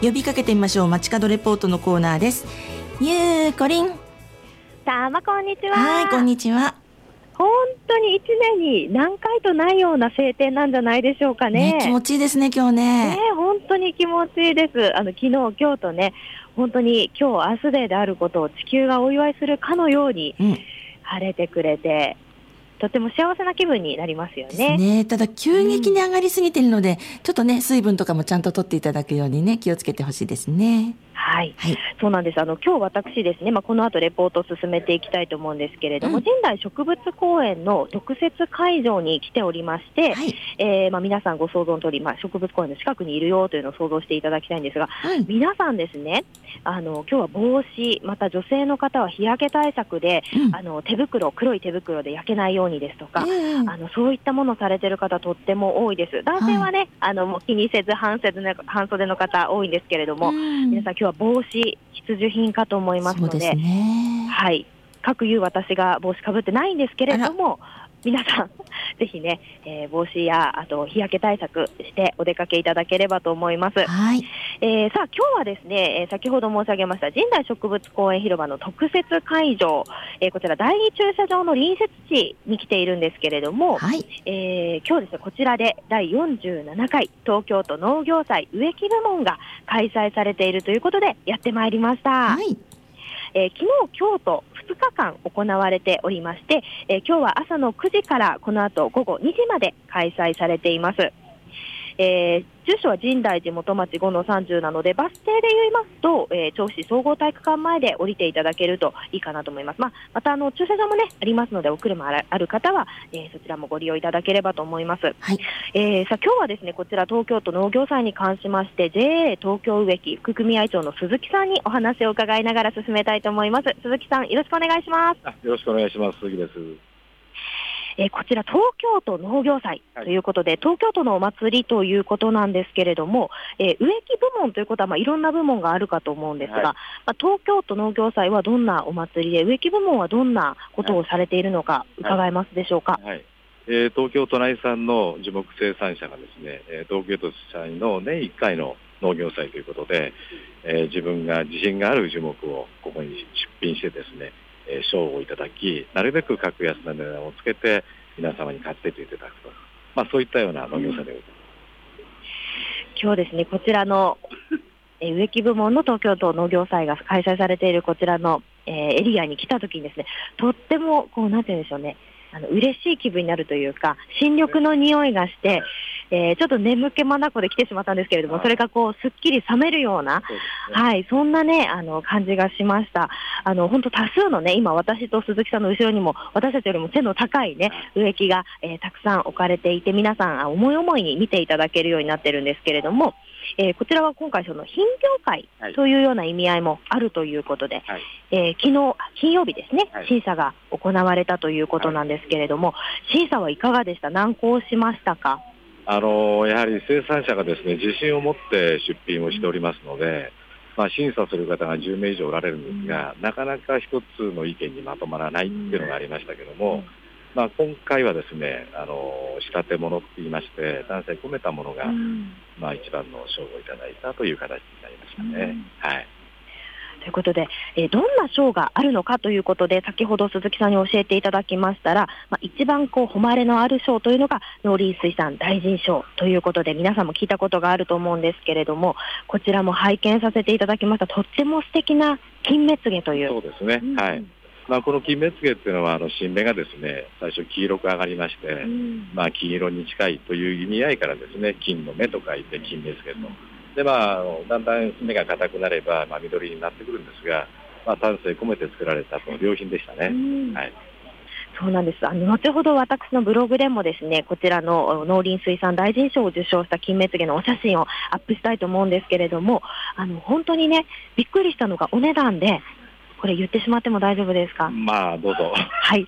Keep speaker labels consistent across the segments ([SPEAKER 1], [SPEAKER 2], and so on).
[SPEAKER 1] 呼びかけてみましょう。街角レポートのコーナーです。ゆうこりん
[SPEAKER 2] さあ、こんにちは。
[SPEAKER 1] はい、こんにちは。
[SPEAKER 2] 本当に1年に何回とないような晴天なんじゃないでしょうかね。
[SPEAKER 1] 気持ちいいですね、今日ね。
[SPEAKER 2] 本当に気持ちいいです。昨日、今日とね、本当に今日、明日デーであることを地球がお祝いするかのように、晴れてくれて、とても幸せな気分になりますよね。
[SPEAKER 1] ですね。ただ急激に上がりすぎているので、ちょっとね水分とかもちゃんと取っていただくようにね気をつけてほしいですね。
[SPEAKER 2] はい、そうなんです。今日私ですね、この後レポートを進めていきたいと思うんですけれども、神代植物公園の特設会場に来ておりまして、皆さんご想像の通り、植物公園の近くにいるよというのを想像していただきたいんですが、皆さんですね、今日は帽子、また女性の方は日焼け対策で、手袋、黒い手袋で焼けないようにですとか、そういったものをされている方とっても多いです。男性はね、もう気にせず半袖の方多いんですけれども、皆さん今日は帽子必需品かと思いますので、
[SPEAKER 1] そうですね。
[SPEAKER 2] はい、各有私が帽子かぶってないんですけれども、皆さんぜひね、帽子やあと日焼け対策してお出かけいただければと思います。さあ今日はですね、先ほど申し上げました神代植物公園広場の特設会場、こちら第2駐車場の隣接地に来ているんですけれども、今日ですね、こちらで第47回東京都農業祭植木部門が開催されているということでやってまいりました。昨日、今日と2日間行われておりまして、今日は朝の9時からこの後午後2時まで開催されています。住所は深大寺元町 5-30 なので、バス停で言いますと、銚子総合体育館前で降りていただけるといいかなと思います。また駐車場もねありますので、お車ある方は、そちらもご利用いただければと思います。さあ今日はですね、こちら東京都農業祭に関しまして JA 東京植木副組合長の鈴木さんにお話を伺いながら進めたいと思います。鈴木さん、よろしくお願いします。
[SPEAKER 3] よろしくお願いします。鈴木です。
[SPEAKER 2] こちら東京都農業祭ということで、東京都のお祭りということなんですけれども、植木部門ということは、いろんな部門があるかと思うんですが、東京都農業祭はどんなお祭りで、植木部門はどんなことをされているのか伺えますでしょうか。
[SPEAKER 3] 東京都内産の樹木生産者がですね、東京都主催の年1回の農業祭ということで、自分が自信がある樹木をここに出品してですね、賞をいただき、なるべく格安な値段をつけて皆様に買っていただくと、そういったような農業祭でございます。
[SPEAKER 2] 今日ですね、こちらの植木部門の東京都農業祭が開催されているこちらの、エリアに来た時にですね、とってもなんて言うんでしょうね、嬉しい気分になるというか、新緑の匂いがして、ちょっと眠気まなこで来てしまったんですけれども、それがすっきり冷めるような、そんなね感じがしました。本当多数のね、今私と鈴木さんの後ろにも私たちよりも背の高いね植木が、たくさん置かれていて、皆さん思い思いに見ていただけるようになってるんですけれども、こちらは今回その品評会というような意味合いもあるということで、昨日金曜日ですね、審査が行われたということなんですけれども、審査はいかがでした？難航しましたか？
[SPEAKER 3] やはり生産者がですね、自信を持って出品をしておりますので、審査する方が10名以上おられるんですが、なかなか一つの意見にまとまらないっていうのがありましたけども、今回はですね、仕立て物って言いまして、丹精込めたものが、一番の賞をいただいたという形になりましたね。
[SPEAKER 2] ということで、どんな賞があるのかということで、先ほど鈴木さんに教えていただきましたら、一番誉れのある賞というのが農林水産大臣賞ということで、皆さんも聞いたことがあると思うんですけれども、こちらも拝見させていただきました。とっても素敵な金目つげという。
[SPEAKER 3] そうですね。この金目つげっていうのは新芽がですね、最初黄色く上がりまして、金色に近いという意味合いからですね、金の目と書いて金目つげと。でだんだん芽が硬くなれば、緑になってくるんですが、丹精込めて作られた良品でしたね。
[SPEAKER 2] そうなんです。後ほど私のブログでもですね、こちらの農林水産大臣賞を受賞した金目つげのお写真をアップしたいと思うんですけれども、本当にね、びっくりしたのがお値段で、これ言ってしまっても大丈夫ですか？
[SPEAKER 3] どうぞ。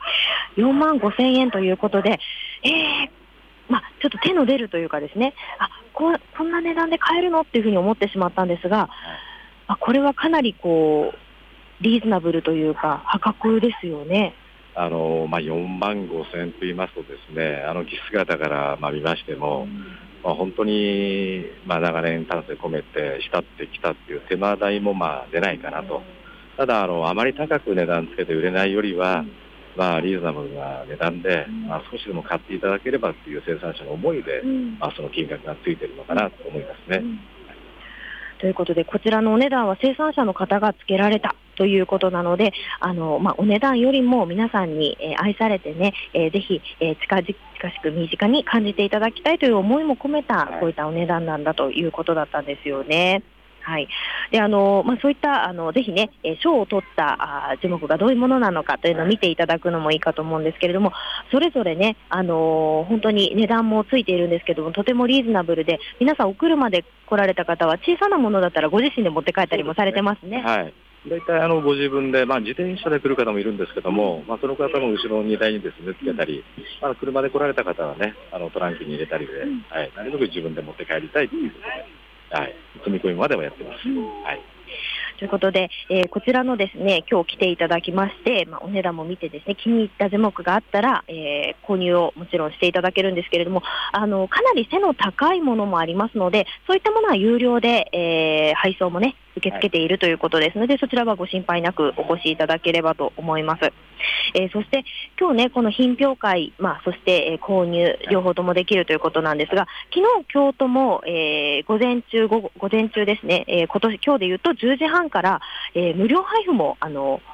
[SPEAKER 2] 45,000円ということで、ちょっと手の出るというかですね、こんな値段で買えるのっていうふうに思ってしまったんですが、これはかなりリーズナブルというか破格ですよね。
[SPEAKER 3] 45,000円と言いますとですね、着姿から見ましても、 本当に、長年丹精込めて慕ってきたっていう手間代も出ないかなと。ただあまり高く値段つけて売れないよりは、リーズナブルな値段で、少しでも買っていただければっていう生産者の思いで、その金額がついているのかなと思いますね。
[SPEAKER 2] ということで、こちらのお値段は生産者の方がつけられたということなので、お値段よりも皆さんに愛されてね、ぜひ近しく身近に感じていただきたいという思いも込めた、こういったお値段なんだということだったんですよね。はい。で、そういったぜひね、賞を取った樹木がどういうものなのかというのを見ていただくのもいいかと思うんですけれども、それぞれね、本当に値段もついているんですけども、とてもリーズナブルで、皆さんお車で来られた方は小さなものだったらご自身で持って帰ったりもされてますね。
[SPEAKER 3] はい。大体ご自分で、自転車で来る方もいるんですけども、その方の後ろの荷台にですね、つけたり、車で来られた方はね、トランクに入れたりで、なるべく自分で持って帰りたいということで。積み込みまではやってます。
[SPEAKER 2] ということで、こちらのですね、今日来ていただきまして、お値段も見てですね、気に入った樹木があったら、購入をもちろんしていただけるんですけれども、かなり背の高いものもありますので、そういったものは有料で、配送もね、受け付けているということですので、そちらはご心配なくお越しいただければと思います。そして今日ね、この品評会、そして、購入両方ともできるということなんですが、昨日今日とも、午前中ですね、今日でいうと10時半から、無料配布も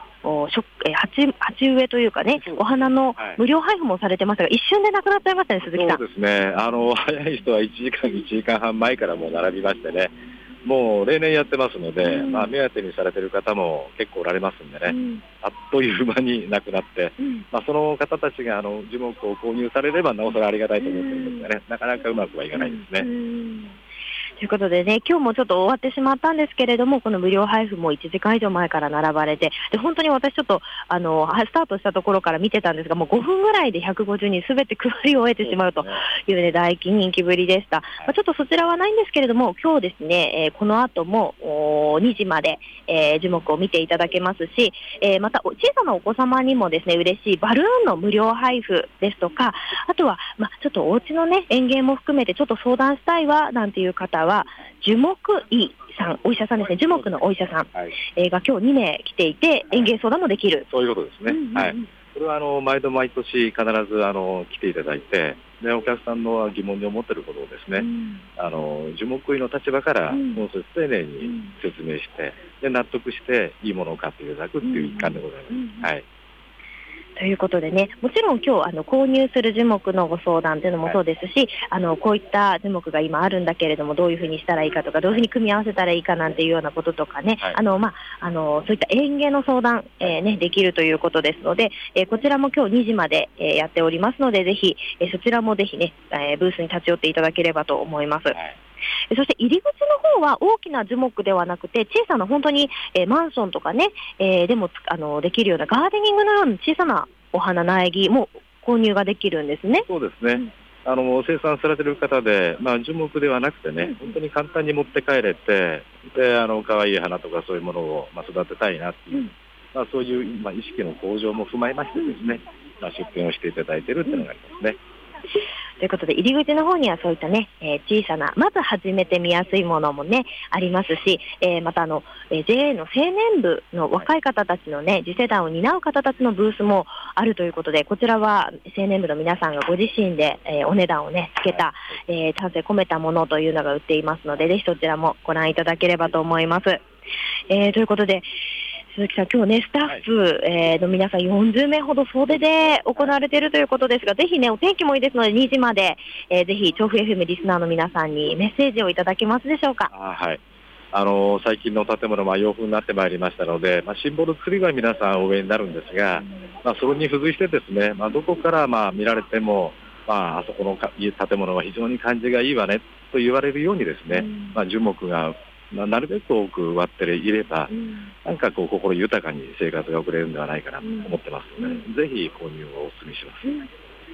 [SPEAKER 2] 鉢植えというかね、お花の無料配布もされてましたが、一瞬でなくなっちゃいましたね、鈴木さん。
[SPEAKER 3] そうですね。早い人は1時間半前からもう並びましてね、もう例年やってますので、目当てにされてる方も結構おられますんでね、あっという間になくなって、その方たちが樹木を購入されればなおさらありがたいと思ってるんですがね、なかなかうまくはいかないですね。
[SPEAKER 2] ということでね、今日もちょっと終わってしまったんですけれども、この無料配布も1時間以上前から並ばれて、で本当に私ちょっとスタートしたところから見てたんですが、もう5分ぐらいで150人すべて配り終えてしまうというね、大人気ぶりでした。ちょっとそちらはないんですけれども、今日ですね、この後も2時まで、樹木を見ていただけますし、また小さなお子様にもですね、嬉しいバルーンの無料配布ですとか、あとはちょっとお家のね、園芸も含めてちょっと相談したいわなんていう方は樹木医さん、お医者さんですね、樹木のお医者さん、が今日2名来ていて、園芸相談もできる。
[SPEAKER 3] そういうことですね。これは毎度毎年必ず来ていただいて、でお客さんの疑問に思っていることをですね、樹木医の立場からもう丁寧に説明して、で納得していいものを買っていただくっていう一環でございます。
[SPEAKER 2] ということでね、もちろん今日購入する樹木のご相談というのもそうですし、こういった樹木が今あるんだけれども、どういうふうにしたらいいかとか、どういうふうに組み合わせたらいいかなんていうようなこととかね、そういった園芸の相談、できるということですので、こちらも今日2時まで、やっておりますので、ぜひ、そちらもぜひね、ブースに立ち寄っていただければと思います。そして入り口の方は大きな樹木ではなくて、小さな本当に、マンションとかね、でもできるようなガーデニングのような小さなお花苗木も購入ができるんですね。
[SPEAKER 3] そうですね。生産されている方で、樹木ではなくてね、本当に簡単に持って帰れて、で可愛い花とかそういうものを育てたいなっていう、そういう意識の向上も踏まえましてですね、出店をしていただいているっていうのがありますね。
[SPEAKER 2] ということで、入り口の方にはそういったね、小さな、まず始めてみやすいものもね、ありますし、またJA の青年部の若い方たちのね、次世代を担う方たちのブースもあるということで、こちらは青年部の皆さんがご自身で、お値段をね、つけた、丹精込めたものというのが売っていますので、ぜひそちらもご覧いただければと思います。ということで、鈴木さん、今日ね、スタッフ、の皆さん40名ほど総出で行われているということですが、ぜひね、お天気もいいですので、2時まで、ぜひ、調布 FM リスナーの皆さんにメッセージをいただけますでしょうか。
[SPEAKER 3] 最近の建物、洋風になってまいりましたので、シンボルツリーは皆さんお上になるんですが、それに付随してですね、どこから見られても、あそこの建物は非常に感じがいいわねと言われるようにですね、樹木がなるべく多く割っていれば、なんか心豊かに生活が送れるんではないかなと思ってますので、ぜひ購入をお勧めします。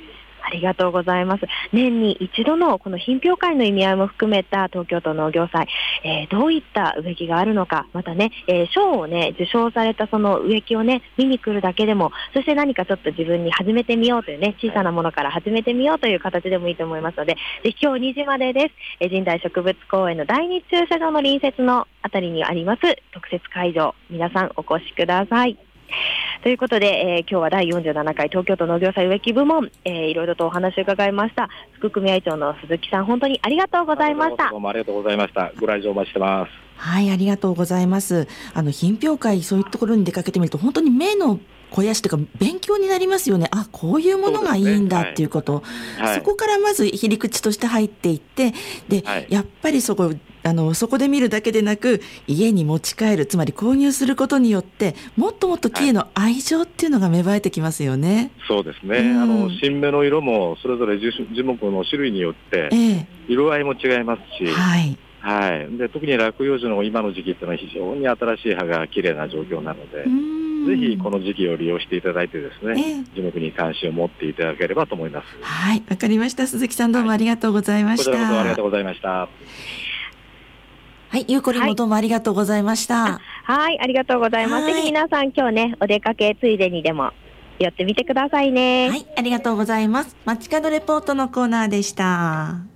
[SPEAKER 2] ありがとうございます。年に一度のこの品評会の意味合いも含めた東京都農業祭、どういった植木があるのか、またね、賞をね、受賞されたその植木をね、見に来るだけでも、そして何かちょっと自分に始めてみようというね、小さなものから始めてみようという形でもいいと思いますので、ぜひ今日2時までです。神代植物公園の第2駐車場の隣接のあたりにあります特設会場、皆さんお越しください。ということで、今日は第47回東京都農業祭植木部門、いろいろとお話を伺いました。副組合長の鈴木さん、本当にありがとうございました。
[SPEAKER 3] どうもありがとうございました。ご来場お待ちしてます。
[SPEAKER 1] はい、ありがとうございます。品評会、そういうところに出かけてみると本当に目の肥やしというか勉強になりますよね。あ、こういうものがいいんだっていうこと、そこからまず切り口として入っていって、で、やっぱりそこで見るだけでなく家に持ち帰る、つまり購入することによってもっともっと木への愛情っていうのが芽生えてきますよね。
[SPEAKER 3] そうですね、新芽の色もそれぞれ樹木の種類によって色合いも違いますし、で特に落葉樹の今の時期っていうのは非常に新しい葉が綺麗な状況なので、ぜひこの時期を利用していただいてですね、樹木に関心を持っていただければと思います。
[SPEAKER 1] はい、わかりました。鈴木さん、どうもありがとうございました。
[SPEAKER 3] こちらこそありがとうございました。
[SPEAKER 1] はい、ゆうこりんもどうもありがとうございました。
[SPEAKER 2] はい、ありがとうございます。ぜひ皆さん今日ね、お出かけついでにでも寄ってみてくださいね。
[SPEAKER 1] はい、ありがとうございます。街角レポートのコーナーでした。